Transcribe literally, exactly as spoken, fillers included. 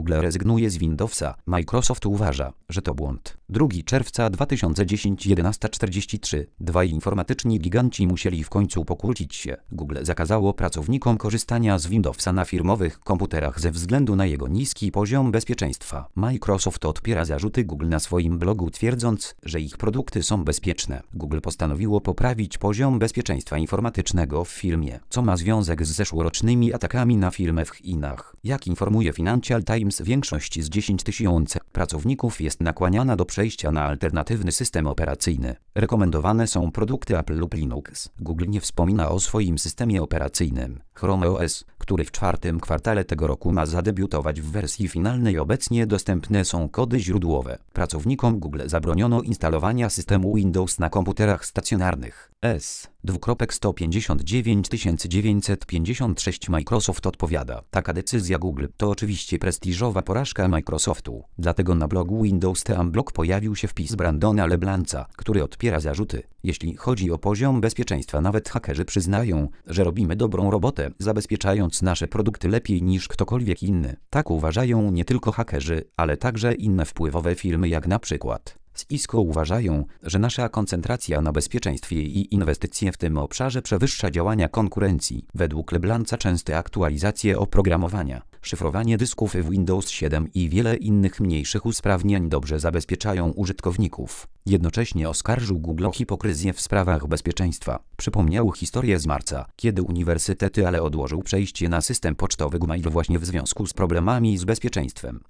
Google rezygnuje z Windowsa. Microsoft uważa, że to błąd. drugiego czerwca dwa tysiące dziesiątego, jedenaście czterdzieści trzy. Dwaj informatyczni giganci musieli w końcu pokłócić się. Google zakazało pracownikom korzystania z Windowsa na firmowych komputerach ze względu na jego niski poziom bezpieczeństwa. Microsoft odpiera zarzuty Google na swoim blogu, twierdząc, że ich produkty są bezpieczne. Google postanowiło poprawić poziom bezpieczeństwa informatycznego w firmie, co ma związek z zeszłorocznymi atakami na firmę w Chinach. Jak informuje Financial Times, większość z dziesięć tysięcy pracowników jest nakłaniana do przejścia na alternatywny system operacyjny. Rekomendowane są produkty Apple lub Linux. Google nie wspomina o swoim systemie operacyjnym Chrome O S, który w czwartym kwartale tego roku ma zadebiutować w wersji finalnej. Obecnie dostępne są kody źródłowe. Pracownikom Google zabroniono instalowania systemu Windows na komputerach stacjonarnych. S. sto pięćdziesiąt dziewięć tysięcy dziewięćset pięćdziesiąt sześć. Microsoft odpowiada: taka decyzja Google to oczywiście prestiżowa porażka Microsoftu. Dlatego na blogu Windows The Unblock pojawił się wpis Brandona LeBlanca, który odpiera zarzuty. Jeśli chodzi o poziom bezpieczeństwa, nawet hakerzy przyznają, że robimy dobrą robotę, zabezpieczając nasze produkty lepiej niż ktokolwiek inny. Tak uważają nie tylko hakerzy, ale także inne wpływowe firmy, jak na przykład Cisco. Uważają, że nasza koncentracja na bezpieczeństwie i inwestycje w tym obszarze przewyższa działania konkurencji. Według LeBlanca częste aktualizacje oprogramowania, szyfrowanie dysków w Windows siedem i wiele innych mniejszych usprawnień dobrze zabezpieczają użytkowników. Jednocześnie oskarżył Google o hipokryzję w sprawach bezpieczeństwa. Przypomniał historię z marca, kiedy Uniwersytet Ale odłożył przejście na system pocztowy Gmail właśnie w związku z problemami z bezpieczeństwem.